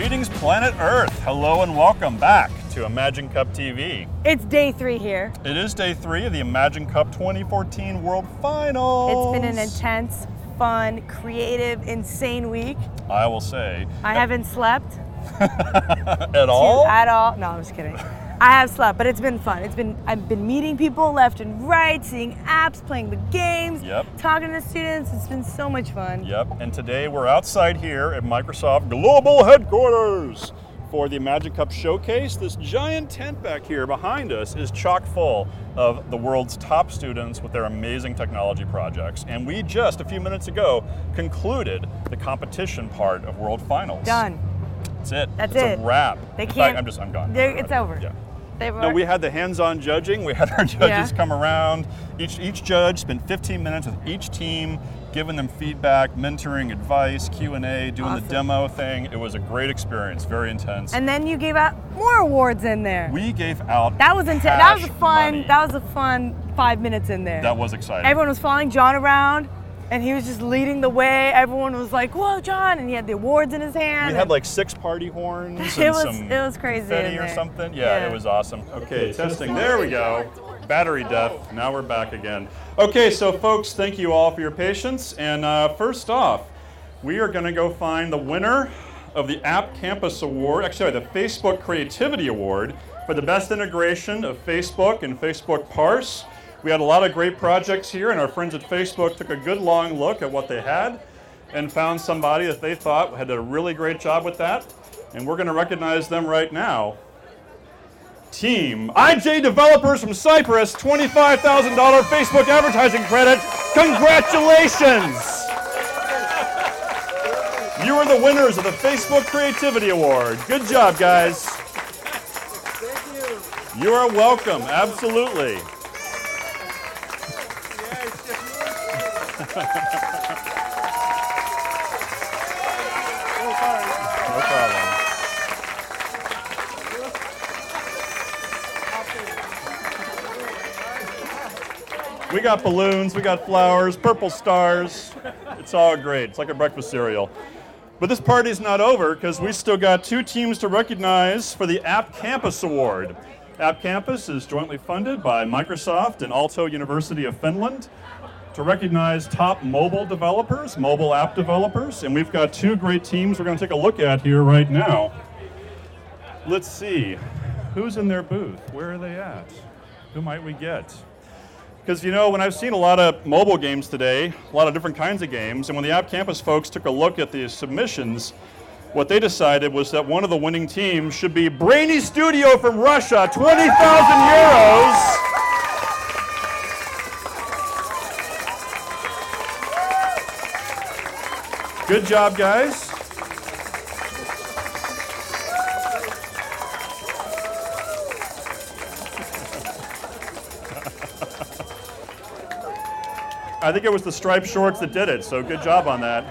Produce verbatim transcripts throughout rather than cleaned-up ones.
Greetings, planet Earth. Hello and welcome back to Imagine Cup T V. It's day three here. It is day three of the Imagine Cup twenty fourteen World Finals. It's been an intense, fun, creative, insane week. I will say. I haven't slept. At all? At all. No, I'm just kidding. I have slept, but it's been fun. It's been I've been meeting people left and right, seeing apps, playing the games, Yep. talking to students. It's been so much fun. Yep, and today we're outside here at Microsoft Global Headquarters for the Imagine Cup Showcase. This giant tent back here behind us is chock full of the world's top students with their amazing technology projects. And we just, a few minutes ago, concluded the competition part of World Finals. Done. That's it. That's it's it. a wrap. They In can't. fact, I'm just, I'm gone. They're- It's over. Yeah. They were, No, we had the hands-on judging. We had our judges Yeah. come around. Each each judge spent fifteen minutes with each team, giving them feedback, mentoring, advice, Q and A, doing Awesome. the demo thing. It was a great experience, very intense. and then you gave out more awards in there. we gave out that was intense. That was a cash fun. money. That was a fun five minutes in there. That was exciting. Everyone was following John around, and he was just leading the way. Everyone was like, "Whoa, John!" And he had the awards in his hand. we had like six party horns and It was- some it was crazy confetti in or there. something. Yeah, Yeah. it was awesome. Okay, testing. There we go. Battery death. Now we're back again. Okay, so folks, thank you all for your patience. And uh, first off, we are going to go find the winner of the App Campus Award, actually the Facebook Creativity Award for the best integration of Facebook and Facebook Parse. We had a lot of great projects here, and our friends at Facebook took a good long look at what they had and found somebody that they thought had done a really great job with that. And we're going to recognize them right now. Team I J Developers from Cyprus, twenty-five thousand dollars Facebook advertising credit. Congratulations! You are the winners of the Facebook Creativity Award. Good job, guys. Thank you. You are welcome, absolutely. No problem. We got balloons, we got flowers, purple stars. It's all great. It's like a breakfast cereal. But this party's not over because we still got two teams to recognize for the App Campus Award. App Campus is jointly funded by Microsoft and Aalto University of Finland to recognize top mobile developers, mobile app developers, and we've got two great teams we're going to take a look at here right now. Let's see, who's in their booth? Where are they at? Who might we get? Because, you know, when I've seen a lot of mobile games today, a lot of different kinds of games, and when the App Campus folks took a look at the submissions, what they decided was that one of the winning teams should be Brainy Studio from Russia, twenty thousand euros. Good job, guys. I think it was the striped shorts that did it, so good job on that.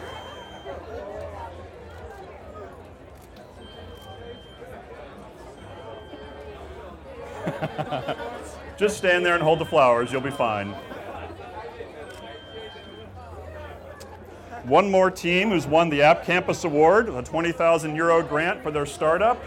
Just stand there and hold the flowers, you'll be fine. One more team who's won the App Campus Award, a twenty thousand euro grant for their startup.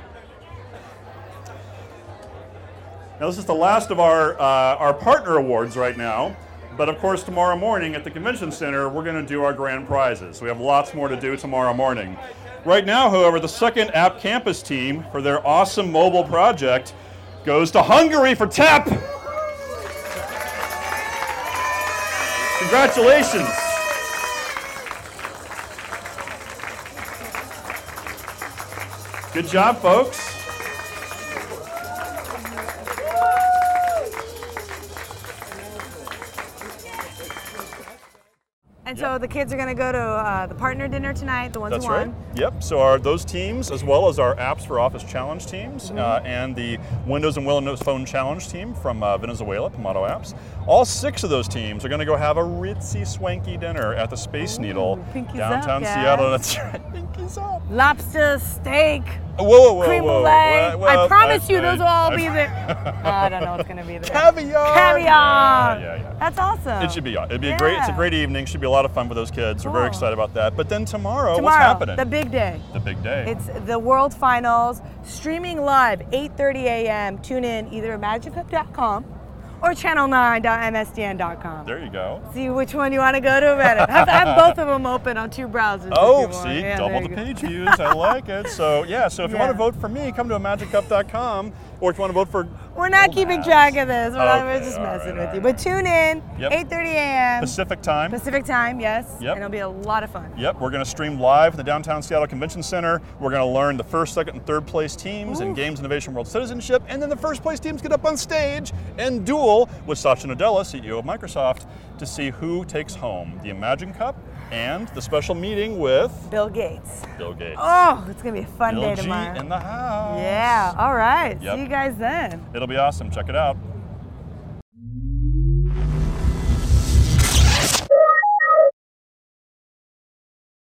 Now this is the last of our, uh, our partner awards right now. But of course, tomorrow morning at the Convention Center, we're going to do our grand prizes. We have lots more to do tomorrow morning. Right now, however, the second App Campus team for their awesome mobile project goes to Hungary for T A P. Congratulations. Good job, folks. And so the kids are going to go to uh, the partner dinner tonight, the ones That's who right. won. Yep. So our those teams, as well as our Apps for Office Challenge teams, Mm-hmm. uh, and the Windows and Windows Phone Challenge team from uh, Venezuela, Tomato Apps, all six of those teams are going to go have a ritzy, swanky dinner at the Space Ooh, Needle, pinkies downtown up, guys. Seattle. That's right. Pinkies What's up? Lobster, steak, Whoa, whoa, whoa, creme whoa. brulee. Well, well, I promise I- you, those will all I- be there. Oh, I don't know what's gonna be there. Caviar. Caviar. Yeah, yeah, yeah. That's awesome. It should be. It'd be a great. It's a Yeah. great evening. Should be a lot of fun for those kids. We're very Cool. excited about that. But then tomorrow, what's Tomorrow, happening? the big day. The big day. It's the World Finals, streaming live, eight thirty a m Tune in either at magic cup dot com or channel nine dot m s d n dot com. There you go. See which one you want to go to about it. Have, have both of them open on two browsers. if Oh, you want. see, Yeah, double there the you go. page views. I like it. So yeah, so if you want to Yeah. vote for me, come to magic cup dot com, or if you want to vote for We're not Old keeping Habs. track of this. We're, not, we're Okay, just all messing right, with you. all But tune in, Yep. eight thirty a m Pacific time. Pacific time, yes. Yep. And it'll be a lot of fun. Yep, we're going to stream live in the downtown Seattle Convention Center. We're going to learn the first, second, and third place teams in Ooh. Games Innovation World Citizenship, and then the first place teams get up on stage and duel with Satya Nadella, C E O of Microsoft, to see who takes home the Imagine Cup and the special meeting with Bill Gates. Bill Gates. Oh, it's going to be a fun Bill day G tomorrow. in the house. Yeah, all right. Yep. See you guys then. It'll be awesome. Check it out.